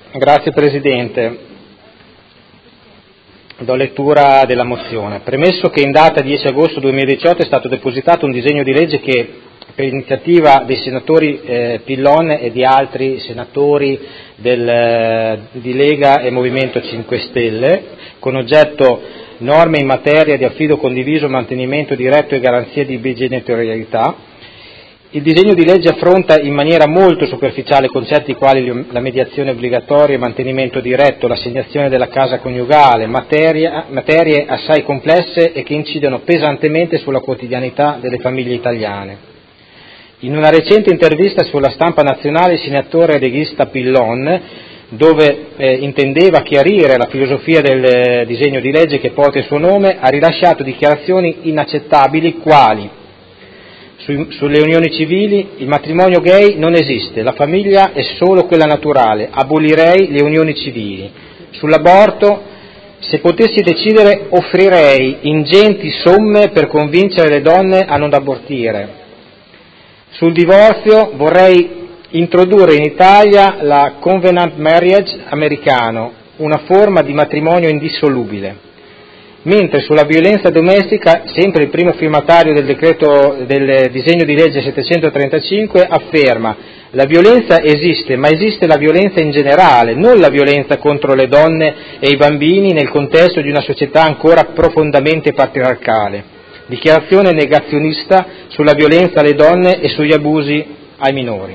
Grazie Presidente. Do lettura della mozione. Premesso che in data 10 agosto 2018 è stato depositato un disegno di legge che, per iniziativa dei senatori Pillon e di altri senatori di Lega e Movimento 5 Stelle, con oggetto norme in materia di affido condiviso, mantenimento diretto e garanzie di bigenitorialità, il disegno di legge affronta in maniera molto superficiale concetti quali la mediazione obbligatoria, il mantenimento diretto, l'assegnazione della casa coniugale, materie assai complesse e che incidono pesantemente sulla quotidianità delle famiglie italiane. In una recente intervista sulla stampa nazionale il senatore leghista Pillon, dove intendeva chiarire la filosofia del disegno di legge che porta il suo nome, ha rilasciato dichiarazioni inaccettabili quali: sulle unioni civili il matrimonio gay non esiste, la famiglia è solo quella naturale, abolirei le unioni civili. Sull'aborto, se potessi decidere offrirei ingenti somme per convincere le donne a non abortire. Sul divorzio vorrei introdurre in Italia la covenant marriage americano, una forma di matrimonio indissolubile. Mentre sulla violenza domestica, sempre il primo firmatario del disegno di legge 735 afferma: la violenza esiste, ma esiste la violenza in generale, non la violenza contro le donne e i bambini nel contesto di una società ancora profondamente patriarcale. Dichiarazione negazionista sulla violenza alle donne e sugli abusi ai minori.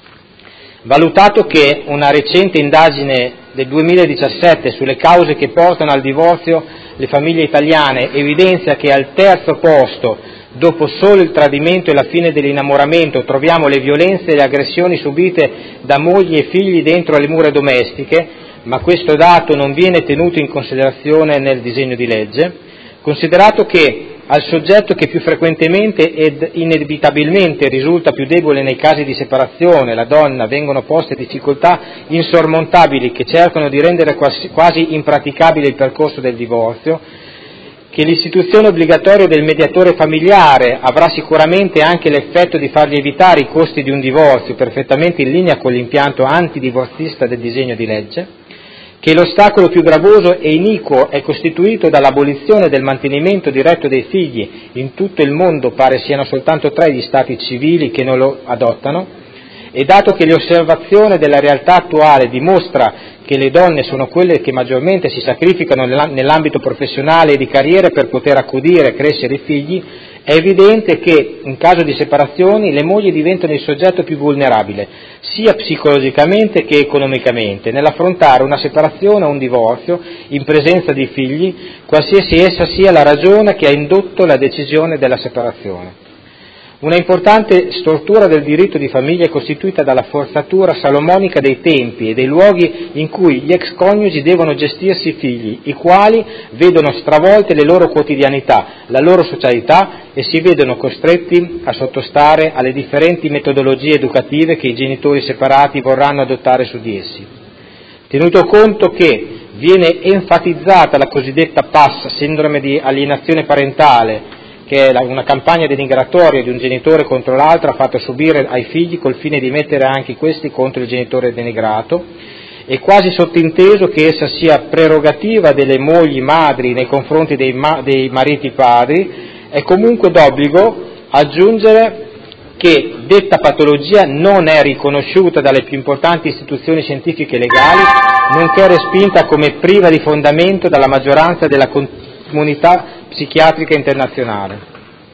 Valutato che una recente indagine del 2017 sulle cause che portano al divorzio le famiglie italiane evidenzia che al terzo posto, dopo solo il tradimento e la fine dell'innamoramento, troviamo le violenze e le aggressioni subite da mogli e figli dentro le mura domestiche, ma questo dato non viene tenuto in considerazione nel disegno di legge, considerato che al soggetto che più frequentemente ed inevitabilmente risulta più debole nei casi di separazione, la donna, vengono poste difficoltà insormontabili che cercano di rendere quasi impraticabile il percorso del divorzio, che l'istituzione obbligatoria del mediatore familiare avrà sicuramente anche l'effetto di fargli evitare i costi di un divorzio, perfettamente in linea con l'impianto antidivorzista del disegno di legge, che l'ostacolo più gravoso e iniquo è costituito dall'abolizione del mantenimento diretto dei figli. In tutto il mondo pare siano soltanto 3 gli stati civili che non lo adottano, e dato che l'osservazione della realtà attuale dimostra che le donne sono quelle che maggiormente si sacrificano nell'ambito professionale e di carriera per poter accudire e crescere i figli, è evidente che in caso di separazioni le mogli diventano il soggetto più vulnerabile, sia psicologicamente che economicamente, nell'affrontare una separazione o un divorzio in presenza di figli, qualsiasi essa sia la ragione che ha indotto la decisione della separazione. Una importante stortura del diritto di famiglia è costituita dalla forzatura salomonica dei tempi e dei luoghi in cui gli ex coniugi devono gestirsi i figli, i quali vedono stravolte le loro quotidianità, la loro socialità e si vedono costretti a sottostare alle differenti metodologie educative che i genitori separati vorranno adottare su di essi. Tenuto conto che viene enfatizzata la cosiddetta PAS, sindrome di alienazione parentale, che è una campagna denigratoria di un genitore contro l'altro, ha fatto subire ai figli col fine di mettere anche questi contro il genitore denigrato, è quasi sottinteso che essa sia prerogativa delle mogli madri nei confronti dei mariti padri, è comunque d'obbligo aggiungere che detta patologia non è riconosciuta dalle più importanti istituzioni scientifiche e legali, nonché respinta come priva di fondamento dalla maggioranza della comunità psichiatrica internazionale.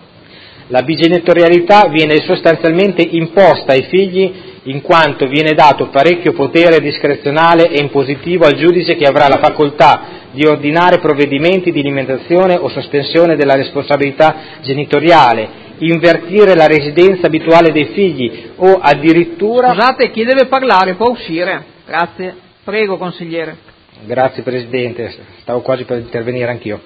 La bigenitorialità viene sostanzialmente imposta ai figli in quanto viene dato parecchio potere discrezionale e impositivo al giudice che avrà la facoltà di ordinare provvedimenti di limitazione o sospensione della responsabilità genitoriale, invertire la residenza abituale dei figli o addirittura... Scusate, chi deve parlare può uscire. Grazie. Prego, consigliere. Grazie Presidente, stavo quasi per intervenire anch'io.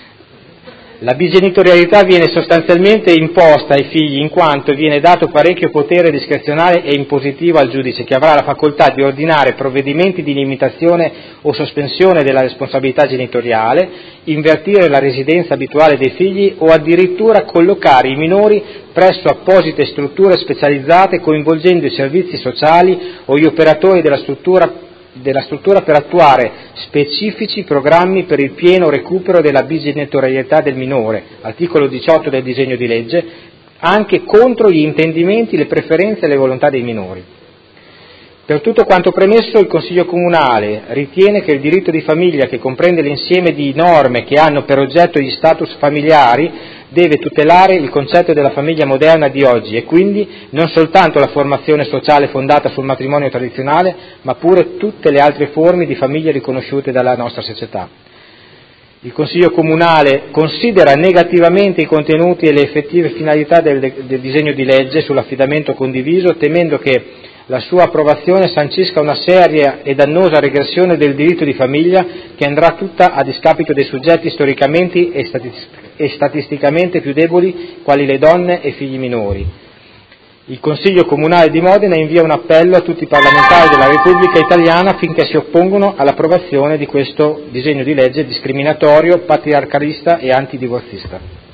La bigenitorialità viene sostanzialmente imposta ai figli in quanto viene dato parecchio potere discrezionale e impositivo al giudice che avrà la facoltà di ordinare provvedimenti di limitazione o sospensione della responsabilità genitoriale, invertire la residenza abituale dei figli o addirittura collocare i minori presso apposite strutture specializzate coinvolgendo i servizi sociali o gli operatori della struttura della struttura per attuare specifici programmi per il pieno recupero della bigenitorialità del minore, articolo 18 del disegno di legge, anche contro gli intendimenti, le preferenze e le volontà dei minori. Per tutto quanto premesso, il Consiglio Comunale ritiene che il diritto di famiglia, che comprende l'insieme di norme che hanno per oggetto gli status familiari, deve tutelare il concetto della famiglia moderna di oggi e quindi non soltanto la formazione sociale fondata sul matrimonio tradizionale, ma pure tutte le altre forme di famiglia riconosciute dalla nostra società. Il Consiglio Comunale considera negativamente i contenuti e le effettive finalità del disegno di legge sull'affidamento condiviso, temendo che la sua approvazione sancisca una seria e dannosa regressione del diritto di famiglia che andrà tutta a discapito dei soggetti storicamente e statisticamente più deboli, quali le donne e i figli minori. Il Consiglio Comunale di Modena invia un appello a tutti i parlamentari della Repubblica Italiana affinché si oppongono all'approvazione di questo disegno di legge discriminatorio, patriarcalista e antidivorzista.